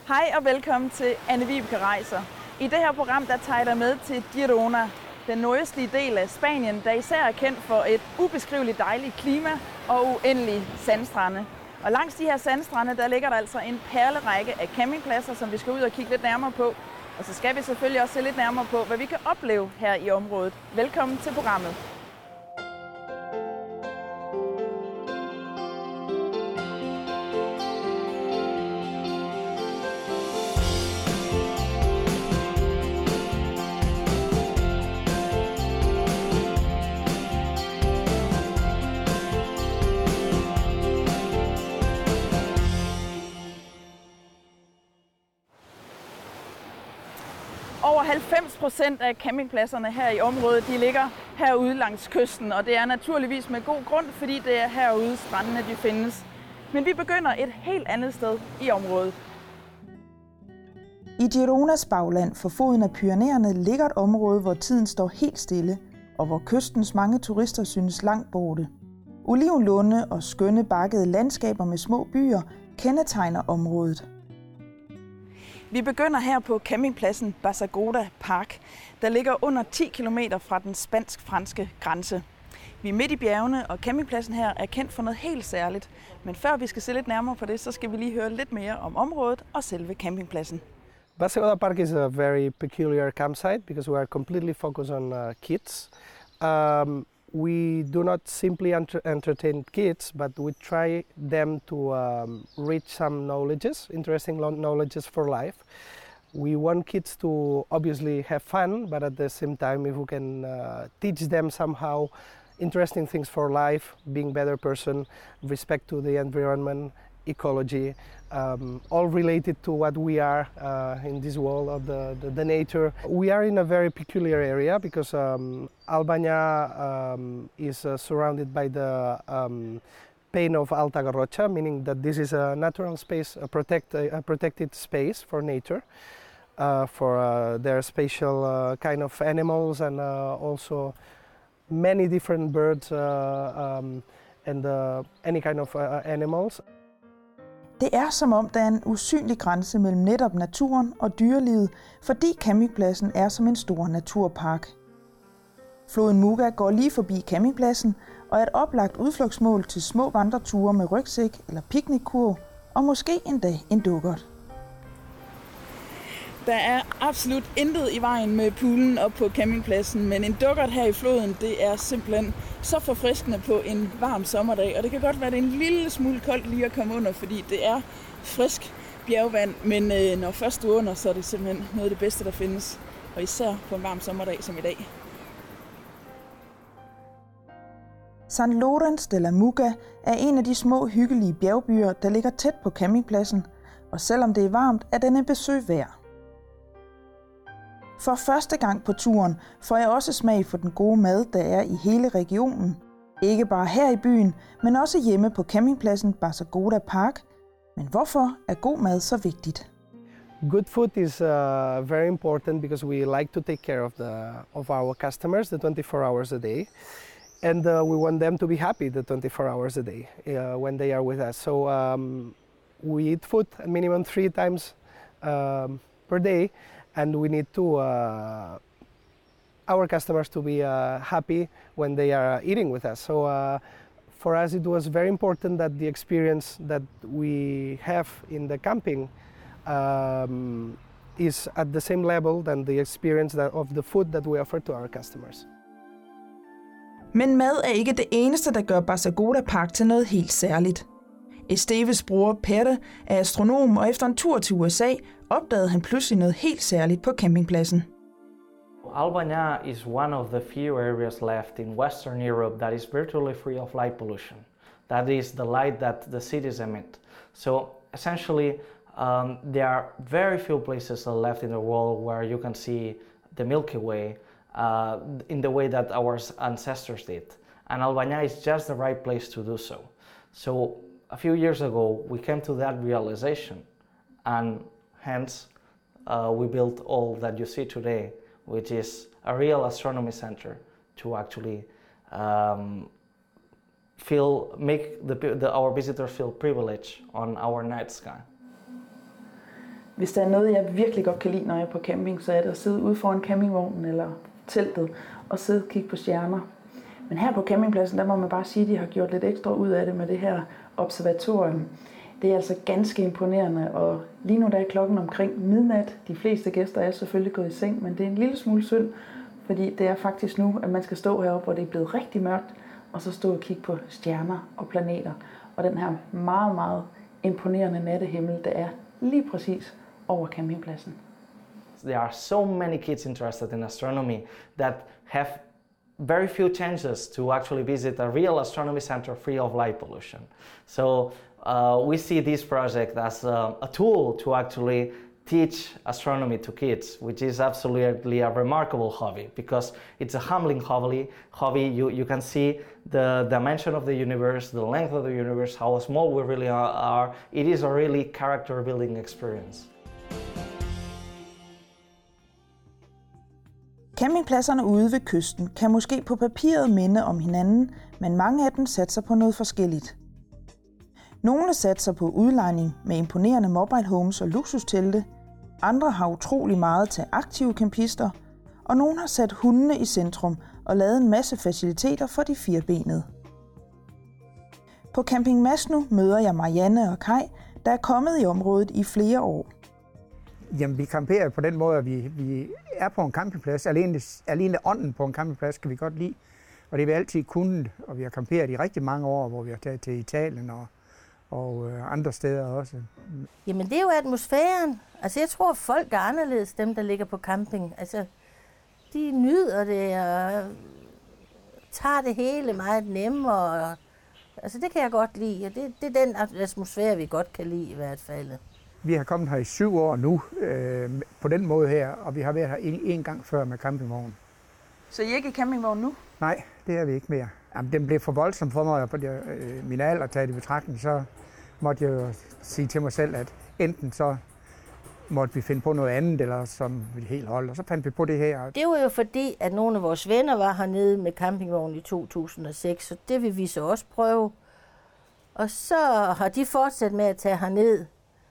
Hej og velkommen til Anne-Vibeke Rejser. I det her program der tager jeg dig med til Girona, den nordøstlige del af Spanien, der især er kendt for et ubeskriveligt dejligt klima og uendelige sandstrande. Og langs de her sandstrande, der ligger der altså en perlerække af campingpladser, som vi skal ud og kigge lidt nærmere på. Og så skal vi selvfølgelig også se lidt nærmere på, hvad vi kan opleve her i området. Velkommen til programmet. Over 90% af campingpladserne her i området, de ligger herude langs kysten, og det er naturligvis med god grund, fordi det er herude strandene de findes. Men vi begynder et helt andet sted i området. I Gironas bagland for foden af Pyrenæerne ligger et område, hvor tiden står helt stille, og hvor kystens mange turister synes langt borte. Olivenlunde og skønne bakkede landskaber med små byer kendetegner området. Vi begynder her på campingpladsen Bassegoda Park, der ligger under 10 km fra den spansk-franske grænse. Vi er midt i bjergene, og campingpladsen her er kendt for noget helt særligt. Men før vi skal se lidt nærmere på det, så skal vi lige høre lidt mere om området og selve campingpladsen. Bassegoda Park is a very peculiar campsite because we are completely focused on kids. We do not simply entertain kids, but we try them to reach some knowledges, interesting knowledges for life. We want kids to obviously have fun, but at the same time, if we can teach them somehow interesting things for life, being a better person, respect to the environment, ecology, all related to what we are in this world of the nature. We are in a very peculiar area because Albania is surrounded by the plain of Alta Garrocha, meaning that this is a natural space, a protected space for nature, for their special kind of animals and also many different birds and any kind of animals. Det er som om, der er en usynlig grænse mellem netop naturen og dyrelivet, fordi campingpladsen er som en stor naturpark. Floden Muga går lige forbi campingpladsen og er et oplagt udflugtsmål til små vandreture med rygsæk eller piknikkurv og måske endda en dukkert. Der er absolut intet i vejen med poolen op på campingpladsen, men en dukkert her i floden, det er simpelthen så forfriskende på en varm sommerdag. Og det kan godt være, det er en lille smule koldt lige at komme under, fordi det er frisk bjergvand. Men når først du er under, så er det simpelthen noget af det bedste, der findes. Og især på en varm sommerdag som i dag. San Lorenzo de la Muga er en af de små hyggelige bjergbyer, der ligger tæt på campingpladsen. Og selvom det er varmt, er den en besøg værd. For første gang på turen får jeg også smag for den gode mad, der er i hele regionen. Ikke bare her i byen, men også hjemme på campingpladsen Bassegoda Park. Men hvorfor er god mad så vigtigt? Good food is very important because we like to take care of our customers the 24 hours a day. And we want them to be happy the 24 hours a day when they are with us. So we eat food a minimum 3 times per day. And we need to our customers to be happy when they are eating with us. So for us, it was very important that the experience that we have in the camping is at the same level than the experience of the food that we offer to our customers. Men mad er ikke det eneste, der gør Bassegoda Park til noget helt særligt. Esteves bror Pere er astronom, og efter en tur til USA opdagede han pludselig noget helt særligt på campingpladsen. Albania is one of the few areas left in Western Europe that is virtually free of light pollution. That is the light that the cities emit. So essentially, there are very few places left in the world where you can see the Milky Way in the way that our ancestors did. And Albania is just the right place to do so. So a few years ago, we came to that realization, and hence we built all that you see today, which is a real astronomy center to actually make our visitors feel privileged on our night sky. Hvis der er noget, jeg virkelig godt kan lide, når jeg er på camping, så er det at sidde ude foran campingvognen eller teltet og sidde og kigge på stjerner. Men her på campingpladsen, der må man bare sige, at de har gjort lidt ekstra ud af det med det her observatorium. Det er altså ganske imponerende, og lige nu der er klokken omkring midnat. De fleste gæster er selvfølgelig gået i seng, men det er en lille smule synd, fordi det er faktisk nu, at man skal stå heroppe, hvor det er blevet rigtig mørkt, og så stå og kigge på stjerner og planeter. Og den her meget, meget imponerende nattehimmel, der er lige præcis over campingpladsen. There are so many kids interested in astronomy that have very few chances to actually visit a real astronomy center free of light pollution. So we see this project as a tool to actually teach astronomy to kids, which is absolutely a remarkable hobby because it's a humbling hobby. You can see the dimension of the universe, the length of the universe, how small we really are. It is a really character-building experience. Campingpladserne ude ved kysten kan måske på papiret minde om hinanden, men mange af dem satser på noget forskelligt. Nogle satser på udlejning med imponerende mobile homes og luksustelte, andre har utrolig meget til aktive campister, og nogle har sat hundene i centrum og lavet en masse faciliteter for de firbenede. På Camping Masnu møder jeg Marianne og Kai, der er kommet i området i flere år. Jamen, vi camperer på den måde, at vi er på en campingplads. Alene ånden på en campingplads kan vi godt lide, og det har vi altid kunnet. Og vi har camperet i rigtig mange år, hvor vi har taget til Italien og andre steder også. Jamen, det er jo atmosfæren. Altså, jeg tror, folk er anderledes, dem der ligger på camping. Altså, de nyder det og tager det hele meget nemmere. Altså, det kan jeg godt lide, og det er den atmosfære, vi godt kan lide i hvert fald. Vi har kommet her i 7 år nu, på den måde her, og vi har været her en gang før med campingvognen. Så I er ikke i campingvognen nu? Nej, det er vi ikke mere. Jamen, den blev for voldsom for mig, og på min alder taget i betragtning, så måtte jeg jo sige til mig selv, at enten så måtte vi finde på noget andet, eller som vi helt holde, og så fandt vi på det her. Det var jo fordi, at nogle af vores venner var hernede med campingvognen i 2006, så det vil vi så også prøve. Og så har de fortsat med at tage herned.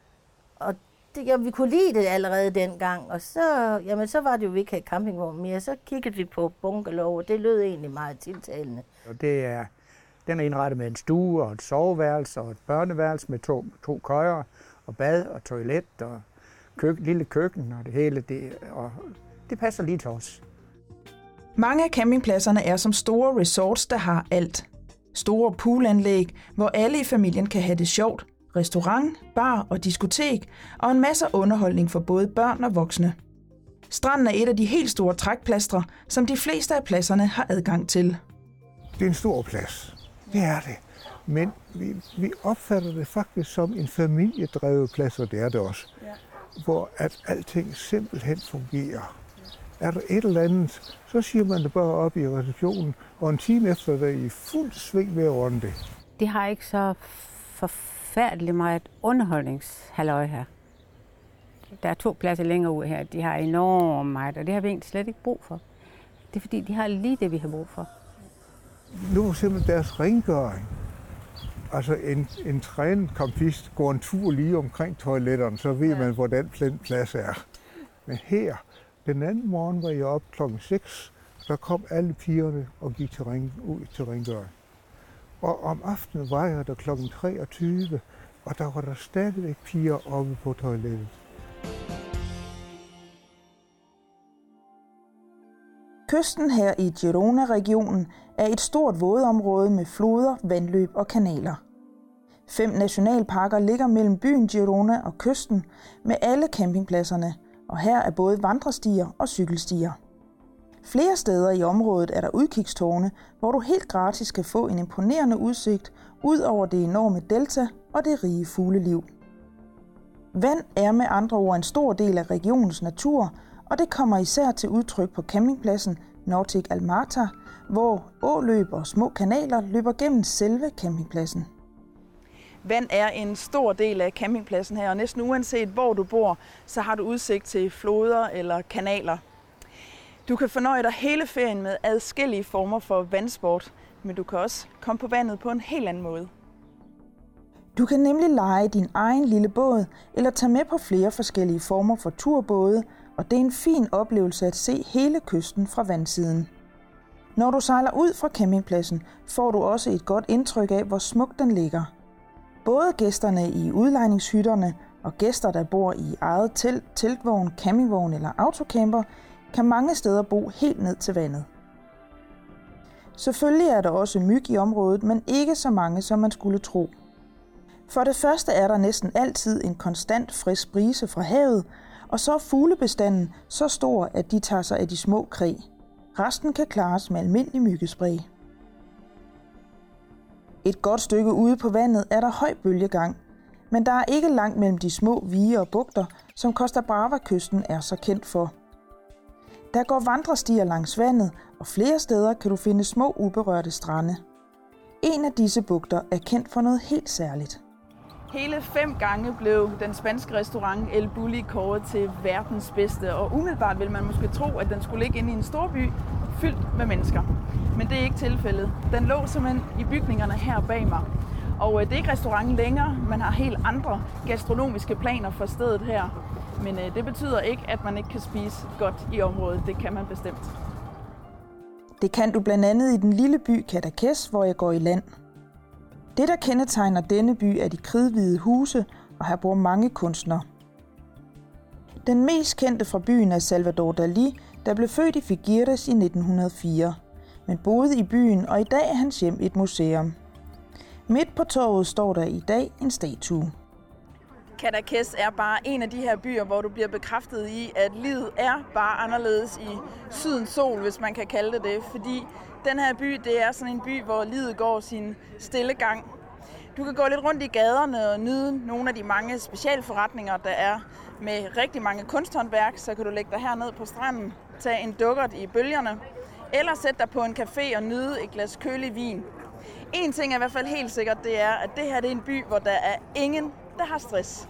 Og vi kunne lide det allerede dengang, og så var det jo, vi ikke havde campingvogn mere. Så kiggede vi på bungalow, og det lød egentlig meget tiltalende. Og den er indrettet med en stue og et soveværelse og et børneværelse med to køjer og bad og toilet og lille køkken og det hele. Det passer lige til os. Mange af campingpladserne er som store resorts, der har alt. Store poolanlæg, hvor alle i familien kan have det sjovt. Restaurant, bar og diskotek, og en masse underholdning for både børn og voksne. Stranden er et af de helt store trækplastre, som de fleste af pladserne har adgang til. Det er en stor plads. Det er det. Men vi opfatter det faktisk som en familiedrevet plads, og det er det også. Ja. Hvor at alting simpelthen fungerer. Er der et eller andet, så siger man det bare op i receptionen, og en time efter det er I fuld sving ved at ordne det. De har ikke så forfærdeligt meget underholdningshalløj her. Der er 2 pladser længere ud her. De har enormt meget, og det har vi egentlig slet ikke brug for. Det er fordi, de har lige det, vi har brug for. Nu er simpelthen deres rengøring. Altså en trænet campist går en tur lige omkring toiletterne, så ved man, hvor den plads er. Men her, den anden morgen var jeg op klokken 6, der kom alle pigerne og gik ud til rengøring. Og om aftenen var jeg der klokken 23, og der var der stadigvæk piger oppe på toilettet. Kysten her i Girona-regionen er et stort vådområde med floder, vandløb og kanaler. 5 nationalparker ligger mellem byen Girona og kysten med alle campingpladserne, og her er både vandrestier og cykelstier. Flere steder i området er der udkigstårne, hvor du helt gratis kan få en imponerende udsigt ud over det enorme delta og det rige fugleliv. Vand er med andre ord en stor del af regionens natur, og det kommer især til udtryk på campingpladsen Nortic Almata, hvor åløb og små kanaler løber gennem selve campingpladsen. Vand er en stor del af campingpladsen her, og næsten uanset hvor du bor, så har du udsigt til floder eller kanaler. Du kan fornøje dig hele ferien med adskillige former for vandsport, men du kan også komme på vandet på en helt anden måde. Du kan nemlig leje din egen lille båd eller tage med på flere forskellige former for turbåde, og det er en fin oplevelse at se hele kysten fra vandsiden. Når du sejler ud fra campingpladsen, får du også et godt indtryk af, hvor smukt den ligger. Både gæsterne i udlejningshytterne og gæster, der bor i eget telt, teltvogn, campingvogn eller autocamper, kan mange steder bo helt ned til vandet. Selvfølgelig er der også myg i området, men ikke så mange, som man skulle tro. For det første er der næsten altid en konstant frisk brise fra havet, og så er fuglebestanden så stor, at de tager sig af de små kræ. Resten kan klares med almindelig myggespray. Et godt stykke ude på vandet er der høj bølgegang, men der er ikke langt mellem de små viger og bugter, som Costa Brava-kysten er så kendt for. Der går vandrestier langs vandet, og flere steder kan du finde små uberørte strande. En af disse bugter er kendt for noget helt særligt. Hele 5 gange blev den spanske restaurant El Bulli kåret til verdens bedste, og umiddelbart vil man måske tro, at den skulle ligge inde i en storby fyldt med mennesker. Men det er ikke tilfældet. Den lå simpelthen i bygningerne her bag mig. Og det er ikke restauranten længere, man har helt andre gastronomiske planer for stedet her. Men det betyder ikke, at man ikke kan spise godt i området. Det kan man bestemt. Det kan du blandt andet i den lille by Cadaqués, hvor jeg går i land. Det, der kendetegner denne by, er de kridhvide huse, og her bor mange kunstnere. Den mest kendte fra byen er Salvador Dalí, der blev født i Figueres i 1904, men boede i byen, og i dag er hans hjem et museum. Midt på torvet står der i dag en statue. Cadaqués er bare en af de her byer, hvor du bliver bekræftet i, at livet er bare anderledes i sydens sol, hvis man kan kalde det. Fordi den her by, det er sådan en by, hvor livet går sin stille gang. Du kan gå lidt rundt i gaderne og nyde nogle af de mange specialforretninger, der er med rigtig mange kunsthåndværk. Så kan du lægge dig herned på stranden, tage en dukkert i bølgerne, eller sætte dig på en café og nyde et glas kølig vin. En ting er i hvert fald helt sikkert, det er, at det her det er en by, hvor der er ingen, der har stress.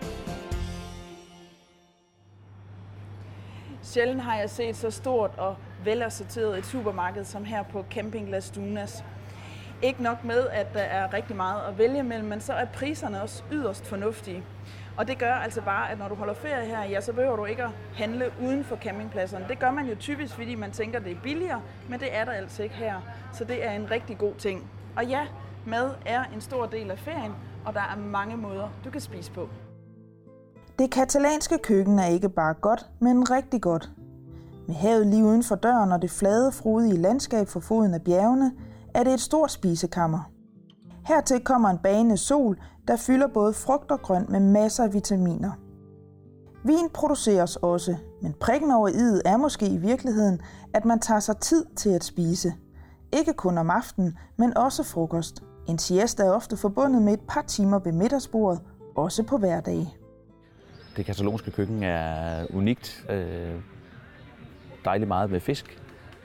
Sjældent har jeg set så stort og velassorteret et supermarked som her på Camping Las Dunas. Ikke nok med, at der er rigtig meget at vælge mellem, men så er priserne også yderst fornuftige. Og det gør altså bare, at når du holder ferie her, ja, så behøver du ikke at handle uden for campingpladserne. Det gør man jo typisk, fordi man tænker, at det er billigere, men det er der altså ikke her. Så det er en rigtig god ting. Og ja, mad er en stor del af ferien, og der er mange måder, du kan spise på. Det katalanske køkken er ikke bare godt, men rigtig godt. Med havet lige uden for døren og det flade, frodige landskab for foden af bjergene, er det et stort spisekammer. Hertil kommer en bagende sol, der fylder både frugt og grønt med masser af vitaminer. Vin produceres også, men prikken over i'et er måske i virkeligheden, at man tager sig tid til at spise. Ikke kun om aftenen, men også frokost. En siesta er ofte forbundet med et par timer ved middagsbordet, også på hverdage. Det katalonske køkken er unikt. Dejligt meget med fisk,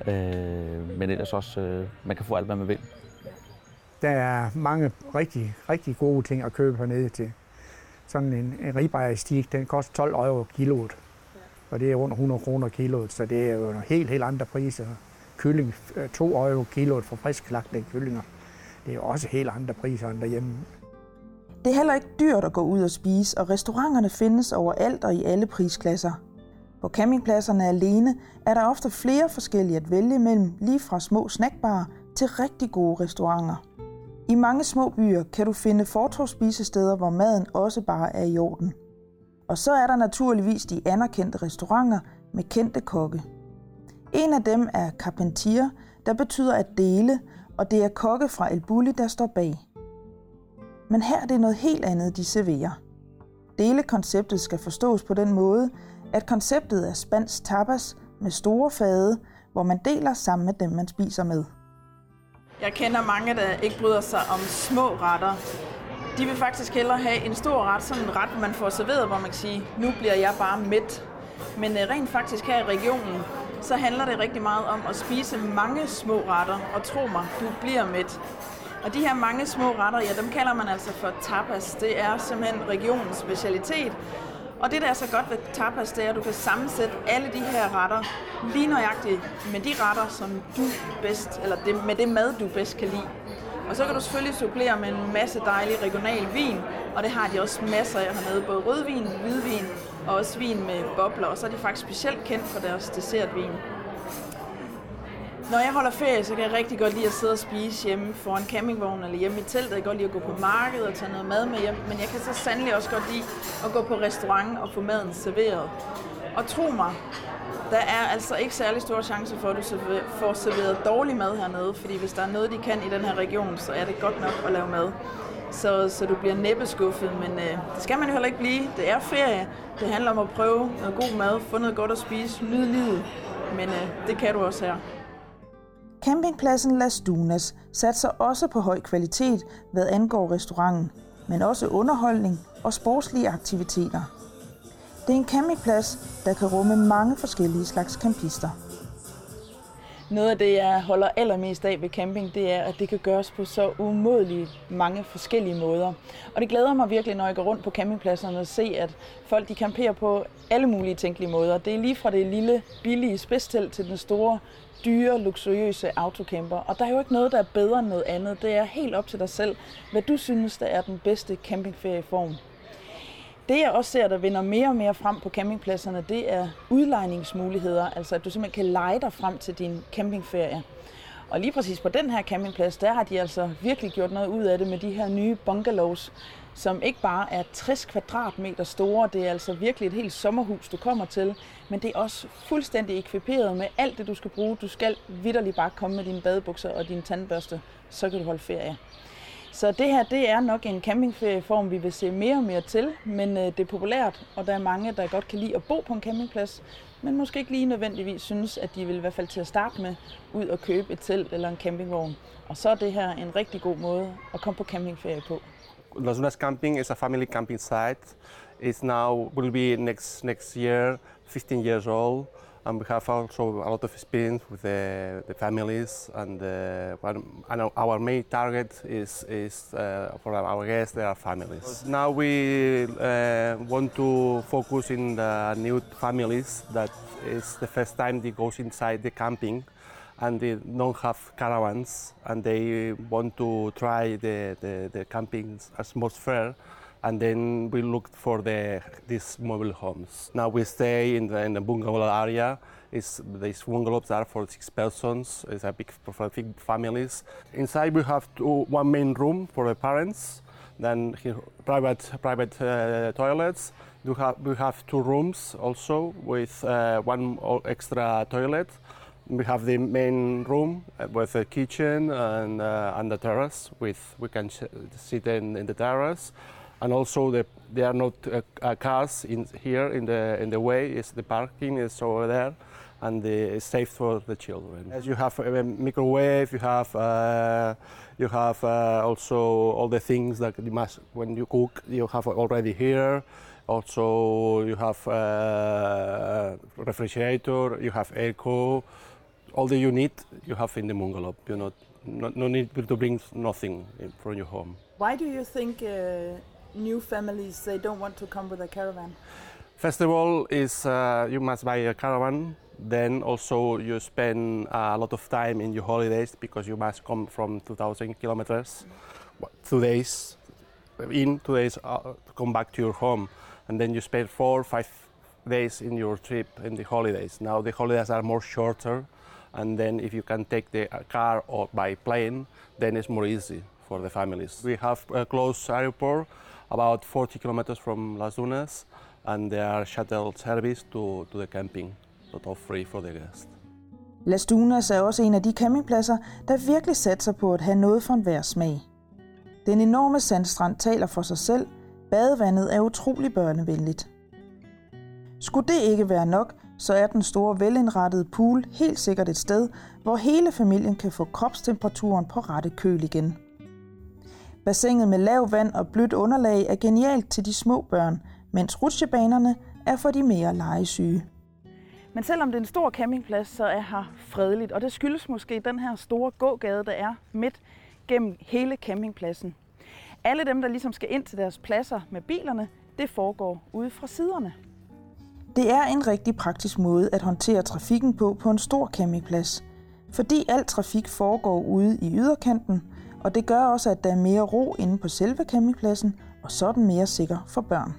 men ellers også, man kan få alt, hvad man vil. Der er mange rigtig gode ting at købe hernede til. Sådan en ribeye-stik, den koster 12 euro kiloet, og det er under 100 kroner kiloet, så det er jo helt andre priser. Kylling, 2 euro kiloet for friskslagtede kyllinger. Det er jo også helt andre priser end derhjemme. Det er heller ikke dyrt at gå ud og spise, og restauranterne findes overalt og i alle prisklasser. På campingpladserne alene er der ofte flere forskellige at vælge mellem, lige fra små snackbarer til rigtig gode restauranter. I mange små byer kan du finde fortovsspisesteder, hvor maden også bare er i orden. Og så er der naturligvis de anerkendte restauranter med kendte kokke. En af dem er Carpentier, der betyder at dele, og det er kokke fra El Bulli, der står bag. Men her er det noget helt andet, de serverer. Delekonceptet skal forstås på den måde, at konceptet er spansk tapas med store fade, hvor man deler sammen med dem, man spiser med. Jeg kender mange, der ikke bryder sig om små retter. De vil faktisk hellere have en stor ret, sådan en ret, man får serveret, hvor man kan sige, nu bliver jeg bare mæt. Men rent faktisk her i regionen, så handler det rigtig meget om at spise mange små retter, og tro mig, du bliver mæt. Og de her mange små retter, ja, dem kalder man altså for tapas. Det er simpelthen regionens specialitet. Og det, der er så godt ved tapas, det er, at du kan sammensætte alle de her retter lige nøjagtigt med de retter, som du bedst, eller med det mad, du bedst kan lide. Og så kan du selvfølgelig supplere med en masse dejlig regional vin, og det har de også masser af hernede. Både rødvin, hvidvin og også vin med bobler, og så er de faktisk specielt kendt for deres dessertvin. Når jeg holder ferie, så kan jeg rigtig godt lide at sidde og spise hjemme foran campingvognen eller hjemme i teltet. Jeg kan godt lide at gå på markedet og tage noget mad med hjem, men jeg kan så sandelig også godt lide at gå på restaurant og få maden serveret. Og tro mig, der er altså ikke særlig store chancer for, at du får serveret dårlig mad hernede, fordi hvis der er noget, de kan i den her region, så er det godt nok at lave mad. Så du bliver næppe skuffet, men det skal man jo heller ikke blive. Det er ferie. Det handler om at prøve noget god mad, få noget godt at spise, nyde livet, men det kan du også her. Campingpladsen Las Dunas satser også på høj kvalitet, hvad angår restauranten, men også underholdning og sportslige aktiviteter. Det er en campingplads, der kan rumme mange forskellige slags campister. Noget af det, jeg holder allermest af ved camping, det er, at det kan gøres på så umådeligt mange forskellige måder. Og det glæder mig virkelig, når jeg går rundt på campingpladserne og se, at folk de camperer på alle mulige tænkelige måder. Det er lige fra det lille, billige spidstelt til den store, dyre, luksuriøse autocamper. Og der er jo ikke noget, der er bedre end noget andet. Det er helt op til dig selv, hvad du synes, der er den bedste campingferieform. Det jeg også ser, der vinder mere og mere frem på campingpladserne, det er udlejningsmuligheder. Altså at du simpelthen kan leje dig frem til din campingferie. Og lige præcis på den her campingplads, der har de altså virkelig gjort noget ud af det med de her nye bungalows, som ikke bare er 60 kvadratmeter store. Det er altså virkelig et helt sommerhus, du kommer til. Men det er også fuldstændig ekviperet med alt det, du skal bruge. Du skal vitterligt bare komme med dine badebukser og din tandbørste, så kan du holde ferie. Så det her, det er nok en campingferieform, vi vil se mere og mere til, men det er populært, og der er mange, der godt kan lide at bo på en campingplads, men måske ikke lige nødvendigvis synes, at de vil i hvert fald til at starte med ud og købe et telt eller en campingvogn. Og så er det her en rigtig god måde at komme på campingferie på. Las Dunas Camping is a family camping site. It's now will be next year 15 years old. And we have also a lot of experience with the families, and our main target is for our guests, their families. Now we want to focus in the new families that is the first time they go inside the camping, and they don't have caravans, and they want to try the camping atmosphere. And then we looked for these mobile homes. Now we stay in the bungalow area. These bungalows are for 6 persons. It's a big for big families. Inside we have one main room for the parents. Then here, private toilets. We have 2 rooms also with one extra toilet. We have the main room with a kitchen and the terrace. We can sit in the terrace. And also there are not cars here in the way. The parking is over there, and it's safe for the children. As you have a microwave, you have also all the things that you must when you cook. You have already here. Also you have refrigerator. You have airco. All the you need you have in the bungalow. You no need to bring nothing from your home. Why do you think new families, they don't want to come with a caravan? First of all, you must buy a caravan. Then also you spend a lot of time in your holidays because you must come from 2,000 kilometers, 2 days in, 2 days to come back to your home. And then you spend 4 or 5 days in your trip in the holidays. Now the holidays are more shorter, and then if you can take the car or by plane, then it's more easy for the families. We have a close airport, about 40 kilometers from Las Dunas, and there are shuttle service to the camping, totally free for the guests. Las Dunas er også en af de campingpladser, der virkelig satser på at have noget for enhver smag. Den enorme sandstrand taler for sig selv. Badevandet er utrolig børnevenligt. Skulle det ikke være nok, så er den store velindrettede pool helt sikkert et sted, hvor hele familien kan få kropstemperaturen på rette køl igen. Bassinet med lav vand og blødt underlag er genialt til de små børn, mens rutsjebanerne er for de mere legesyge. Men selvom det er en stor campingplads, så er her fredeligt, og det skyldes måske den her store gågade, der er midt gennem hele campingpladsen. Alle dem, der ligesom skal ind til deres pladser med bilerne, det foregår ude fra siderne. Det er en rigtig praktisk måde at håndtere trafikken på en stor campingplads, fordi al trafik foregår ude i yderkanten, og det gør også, at der er mere ro inde på selve campingpladsen, og så er den mere sikker for børn.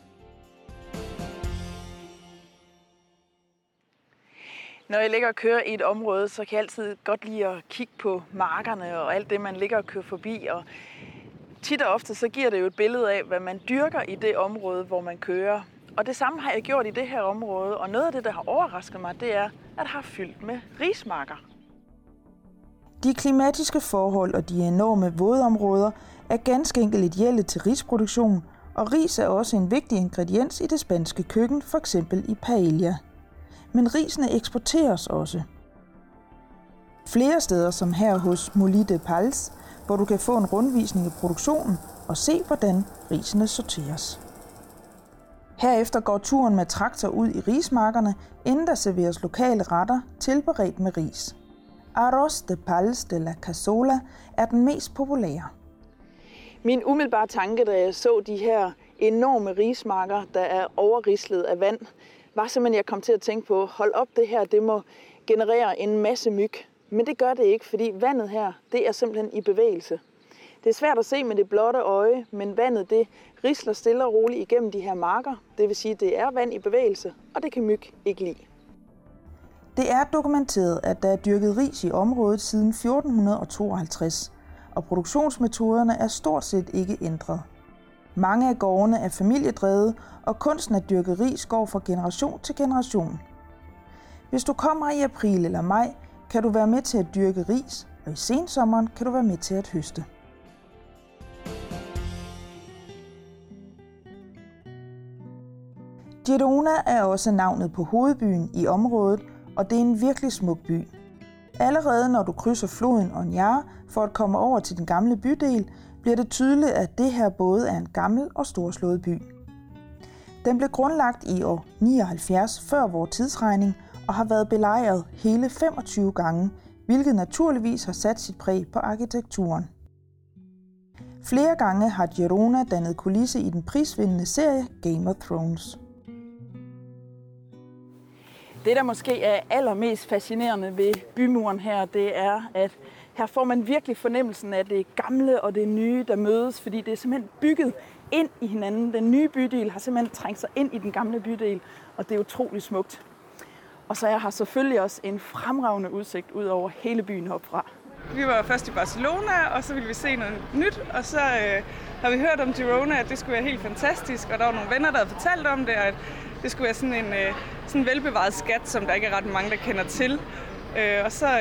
Når jeg ligger og kører i et område, så kan jeg altid godt lide at kigge på markerne og alt det, man ligger og kører forbi. Og tit og ofte så giver det jo et billede af, hvad man dyrker i det område, hvor man kører. Og det samme har jeg gjort i det her område, og noget af det, der har overrasket mig, det er, at det har fyldt med rismarker. De klimatiske forhold og de enorme vådområder er ganske enkelt ideelle til risproduktion, og ris er også en vigtig ingrediens i det spanske køkken, f.eks. i paella. Men risene eksporteres også. Flere steder som her hos Molí de Pals, hvor du kan få en rundvisning i produktionen og se, hvordan risene sorteres. Herefter går turen med traktor ud i rismarkerne, inden der serveres lokale retter tilberedt med ris. Arroz de Pals de la Casola er den mest populære. Min umiddelbare tanke, da jeg så de her enorme rismarker, der er overrislet af vand, var simpelthen, at jeg kom til at tænke på, hold op, det her, det må generere en masse myg. Men det gør det ikke, fordi vandet her, det er simpelthen i bevægelse. Det er svært at se med det blotte øje, men vandet, det risler stille og roligt igennem de her marker. Det vil sige, at det er vand i bevægelse, og det kan myg ikke lide. Det er dokumenteret, at der er dyrket ris i området siden 1452, og produktionsmetoderne er stort set ikke ændret. Mange af gårdene er familiedrevet, og kunsten at dyrke ris går fra generation til generation. Hvis du kommer i april eller maj, kan du være med til at dyrke ris, og i sensommeren kan du være med til at høste. Girona er også navnet på hovedbyen i området, og det er en virkelig smuk by. Allerede når du krydser floden Onyar for at komme over til den gamle bydel, bliver det tydeligt, at det her både er en gammel og storslået by. Den blev grundlagt i år 79 før vores tidsregning og har været belejret hele 25 gange, hvilket naturligvis har sat sit præg på arkitekturen. Flere gange har Girona dannet kulisse i den prisvindende serie Game of Thrones. Det, der måske er allermest fascinerende ved bymuren her, det er, at her får man virkelig fornemmelsen af det gamle og det nye, der mødes, fordi det er simpelthen bygget ind i hinanden. Den nye bydel har simpelthen trængt sig ind i den gamle bydel, og det er utroligt smukt. Og så jeg har selvfølgelig også en fremragende udsigt ud over hele byen herfra. Vi var først i Barcelona, og så ville vi se noget nyt, og så har vi hørt om Girona, at det skulle være helt fantastisk, og der var nogle venner, der havde fortalt om det, og at det skulle være sådan en velbevaret skat, som der ikke er ret mange, der kender til. Og så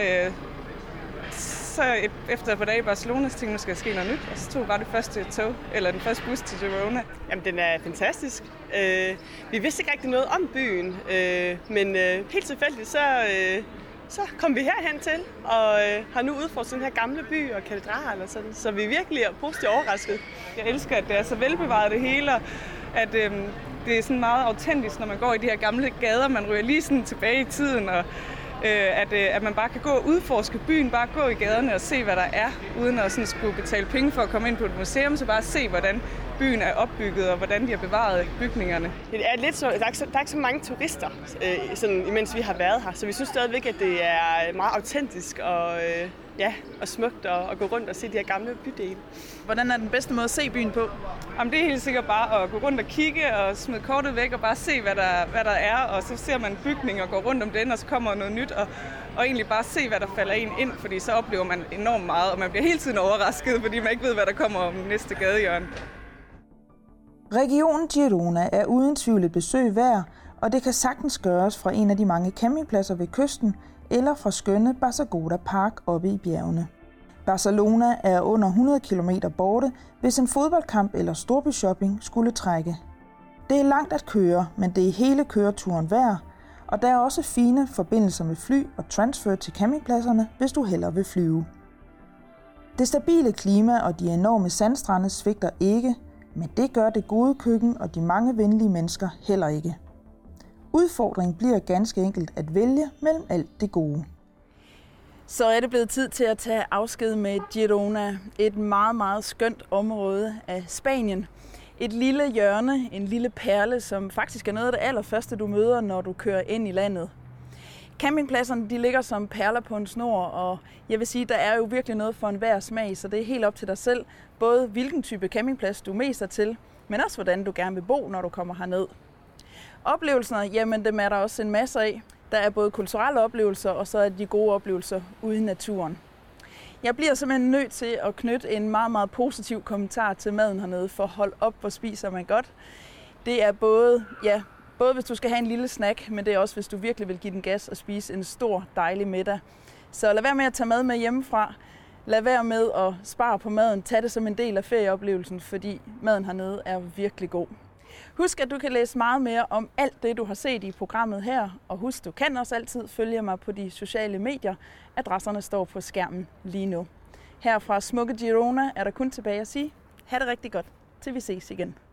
efter et par dage i Barcelona, så tænkte jeg, skal der ske noget nyt, og så tog bare det første tog, eller den første bus til Girona. Jamen, den er fantastisk. Vi vidste ikke rigtig noget om byen, men helt tilfældigt, så kom vi herhen til, og har nu udforsket den her gamle by og katedral og sådan, så vi virkelig er positivt overrasket. Jeg elsker, at det er så velbevaret det hele, at det er sådan meget autentisk, når man går i de her gamle gader. Man ryger lige sådan tilbage i tiden, og at man bare kan gå og udforske byen, bare gå i gaderne og se, hvad der er, uden at sådan skulle betale penge for at komme ind på et museum, så bare se, hvordan byen er opbygget, og hvordan de har bevaret bygningerne. Det er lidt så, der er ikke så mange turister, sådan, imens vi har været her, så vi synes stadigvæk, at det er meget autentisk og smukt at gå rundt og se de her gamle bydele. Hvordan er den bedste måde at se byen på? Jamen, det er helt sikkert bare at gå rundt og kigge og smide kortet væk og bare se, hvad der er, og så ser man bygninger og går rundt om den, og så kommer noget nyt, og egentlig bare se, hvad der falder en ind, fordi så oplever man enormt meget, og man bliver hele tiden overrasket, fordi man ikke ved, hvad der kommer om næste gadehjørne. Regionen Girona er uden tvivl et besøg værd, og det kan sagtens gøres fra en af de mange campingpladser ved kysten, eller fra skønne Bassegoda Park oppe i bjergene. Barcelona er under 100 km borte, hvis en fodboldkamp eller storbyshopping skulle trække. Det er langt at køre, men det er hele køreturen værd, og der er også fine forbindelser med fly og transfer til campingpladserne, hvis du hellere vil flyve. Det stabile klima og de enorme sandstrande svigter ikke, men det gør det gode køkken og de mange venlige mennesker heller ikke. Udfordringen bliver ganske enkelt at vælge mellem alt det gode. Så er det blevet tid til at tage afsked med Girona, et meget, meget skønt område af Spanien. Et lille hjørne, en lille perle, som faktisk er noget af det allerførste, du møder, når du kører ind i landet. Campingpladserne de ligger som perler på en snor, og jeg vil sige, der er jo virkelig noget for enhver smag, så det er helt op til dig selv, både hvilken type campingplads du mest er til, men også hvordan du gerne vil bo, når du kommer herned. Oplevelserne, jamen dem er der også en masse af. Der er både kulturelle oplevelser, og så er de gode oplevelser ude i naturen. Jeg bliver simpelthen nødt til at knytte en meget, meget positiv kommentar til maden hernede, for hold op, hvor spiser man godt. Det er både hvis du skal have en lille snack, men det er også, hvis du virkelig vil give den gas og spise en stor, dejlig middag. Så lad være med at tage mad med hjemmefra. Lad være med at spare på maden. Tag det som en del af ferieoplevelsen, fordi maden hernede er virkelig god. Husk, at du kan læse meget mere om alt det, du har set i programmet her. Og husk, du kan også altid følge mig på de sociale medier. Adresserne står på skærmen lige nu. Her fra smukke Girona er der kun tilbage at sige, ha' det rigtig godt, til vi ses igen.